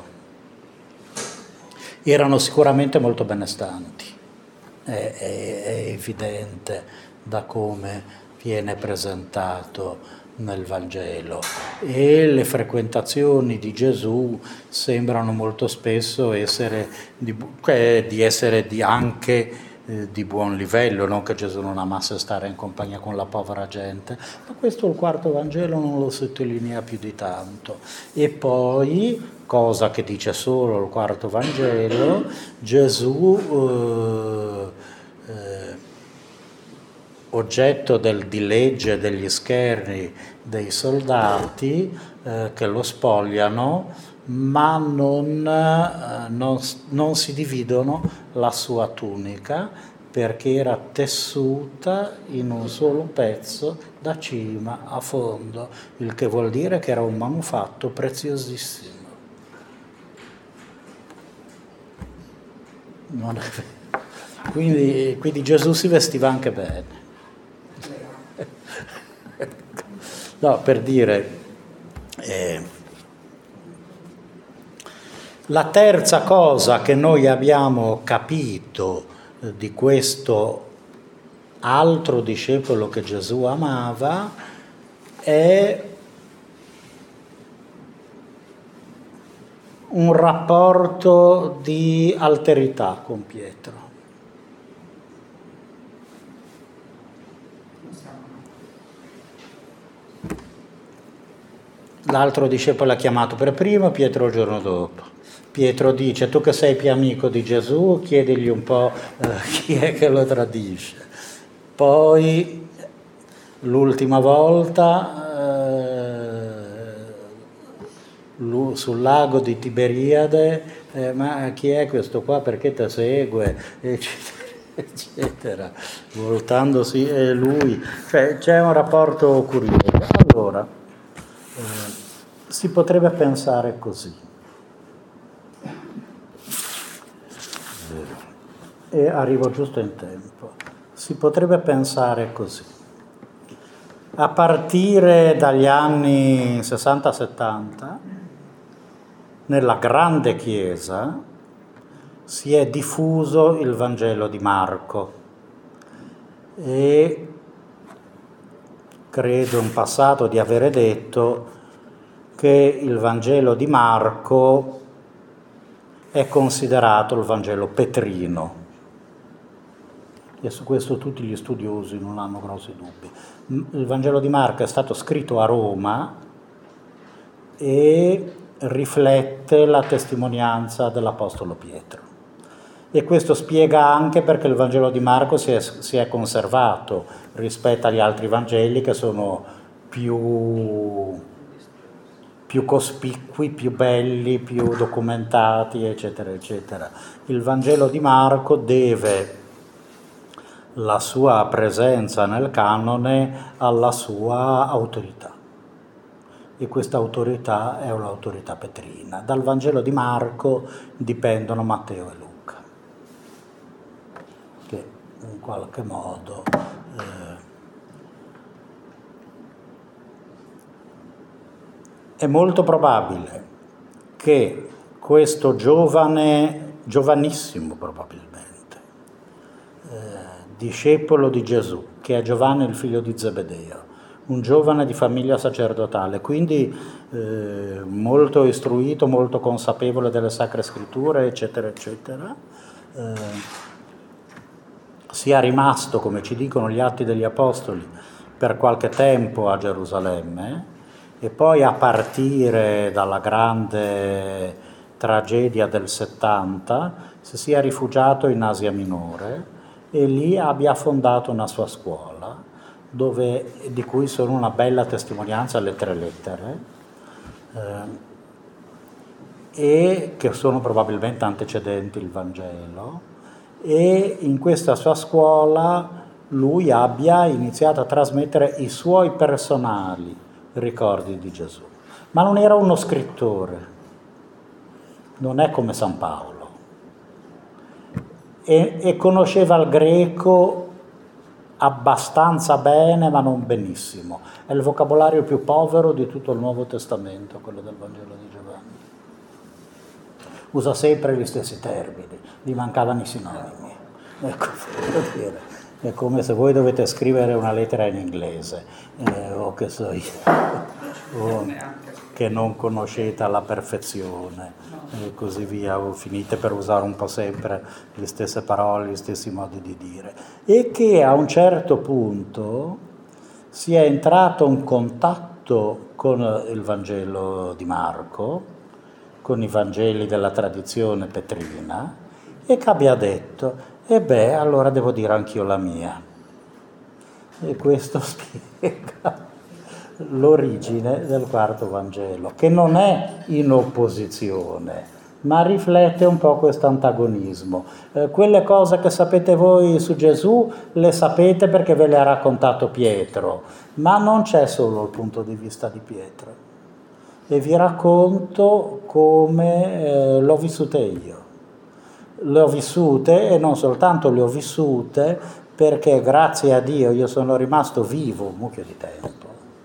erano sicuramente molto benestanti, è, è, è evidente da come viene presentato nel Vangelo, e le frequentazioni di Gesù sembrano molto spesso essere di, eh, di essere di anche di buon livello, non che Gesù non amasse stare in compagnia con la povera gente, ma questo il quarto Vangelo non lo sottolinea più di tanto. E poi, cosa che dice solo il quarto Vangelo, Gesù, eh, eh, oggetto del dilegge degli scherni dei soldati eh, che lo spogliano, ma non, non, non si dividono la sua tunica perché era tessuta in un solo pezzo da cima a fondo, il che vuol dire che era un manufatto preziosissimo. Non è... quindi, quindi Gesù si vestiva anche bene. No, per dire... Eh, La terza cosa che noi abbiamo capito eh, di questo altro discepolo che Gesù amava è un rapporto di alterità con Pietro. L'altro discepolo l'ha chiamato per primo, Pietro il giorno dopo. Pietro dice: tu che sei più amico di Gesù, chiedigli un po' eh, chi è che lo tradisce. Poi l'ultima volta eh, sul lago di Tiberiade, eh, ma chi è questo qua, perché ti segue, eccetera, eccetera, voltandosi è lui. Cioè, c'è un rapporto curioso. Allora, eh, si potrebbe pensare così. E arrivo giusto in tempo. Si potrebbe pensare così. A partire dagli anni sessanta settanta, nella grande chiesa si è diffuso il Vangelo di Marco e credo in passato di avere detto che il Vangelo di Marco è considerato il Vangelo petrino. E su questo tutti gli studiosi non hanno grossi dubbi. Il Vangelo di Marco è stato scritto a Roma e riflette la testimonianza dell'Apostolo Pietro. E questo spiega anche perché il Vangelo di Marco si è, si è conservato rispetto agli altri Vangeli che sono più, più cospicui, più belli, più documentati, eccetera, eccetera. Il Vangelo di Marco deve la sua presenza nel canone alla sua autorità. E questa autorità è un'autorità petrina. Dal Vangelo di Marco dipendono Matteo e Luca, che in qualche modo eh, è molto probabile che questo giovane, giovanissimo probabilmente, eh, discepolo di Gesù, che è Giovanni il figlio di Zebedeo, un giovane di famiglia sacerdotale, quindi eh, molto istruito, molto consapevole delle Sacre Scritture, eccetera, eccetera, eh, sia rimasto, come ci dicono gli Atti degli Apostoli, per qualche tempo a Gerusalemme e poi a partire dalla grande tragedia del settanta si sia rifugiato in Asia Minore e lì abbia fondato una sua scuola, dove, di cui sono una bella testimonianza le tre lettere, eh, e che sono probabilmente antecedenti il Vangelo, e in questa sua scuola lui abbia iniziato a trasmettere i suoi personali ricordi di Gesù. Ma non era uno scrittore, non è come San Paolo. E, e conosceva il greco abbastanza bene, ma non benissimo. È il vocabolario più povero di tutto il Nuovo Testamento, quello del Vangelo di Giovanni. Usa sempre gli stessi termini, gli mancavano i sinonimi. Ecco, per dire, è come se voi dovete scrivere una lettera in inglese, eh, o che so io, o che non conoscete alla perfezione. E così via, o finite per usare un po' sempre le stesse parole, gli stessi modi di dire, e che a un certo punto si è entrato in contatto con il Vangelo di Marco, con i Vangeli della tradizione petrina, e che abbia detto, e beh, allora devo dire anch'io la mia. E questo spiega l'origine del quarto Vangelo, che non è in opposizione, ma riflette un po' questo antagonismo. Eh, quelle cose che sapete voi su Gesù le sapete perché ve le ha raccontato Pietro, ma non c'è solo il punto di vista di Pietro. E vi racconto come eh, l'ho vissute io. Le ho vissute e non soltanto le ho vissute perché grazie a Dio io sono rimasto vivo un mucchio di tempo.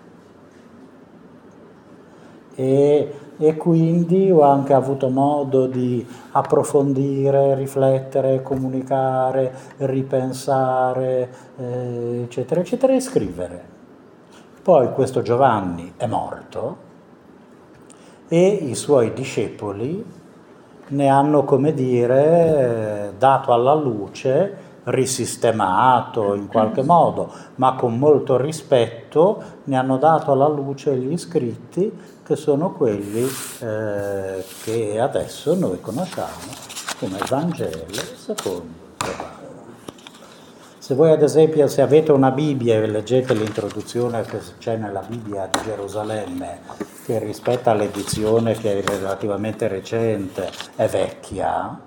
E, e quindi ho anche avuto modo di approfondire, riflettere, comunicare, ripensare, eh, eccetera, eccetera, e scrivere. Poi questo Giovanni è morto e i suoi discepoli ne hanno, come dire, dato alla luce, risistemato in qualche modo, ma con molto rispetto, ne hanno dato alla luce gli scritti che sono quelli eh, che adesso noi conosciamo come Vangelo secondo Giovanni. Se voi ad esempio, se avete una Bibbia e leggete l'introduzione che c'è nella Bibbia di Gerusalemme, che rispetto all'edizione che è relativamente recente è vecchia,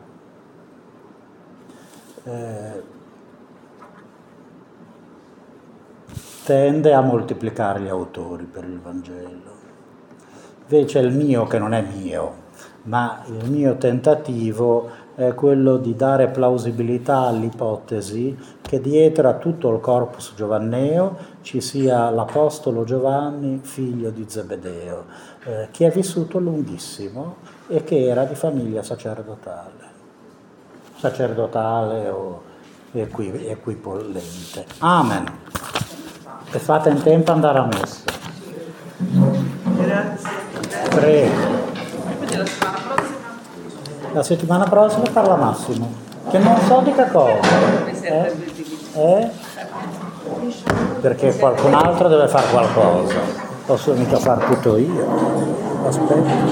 eh, tende a moltiplicare gli autori per il Vangelo. Invece il mio, che non è mio, ma il mio tentativo è quello di dare plausibilità all'ipotesi che dietro a tutto il corpus giovanneo ci sia l'Apostolo Giovanni, figlio di Zebedeo, eh, che è vissuto lunghissimo e che era di famiglia sacerdotale, sacerdotale o equi- equipollente. Amen. E fate in tempo ad andare a messa. Grazie. Prego. Quindi la settimana prossima? La settimana prossima parla Massimo, che non so di che cosa. Eh? Eh? Perché qualcun altro deve fare qualcosa. Posso mica far tutto io. Aspetta.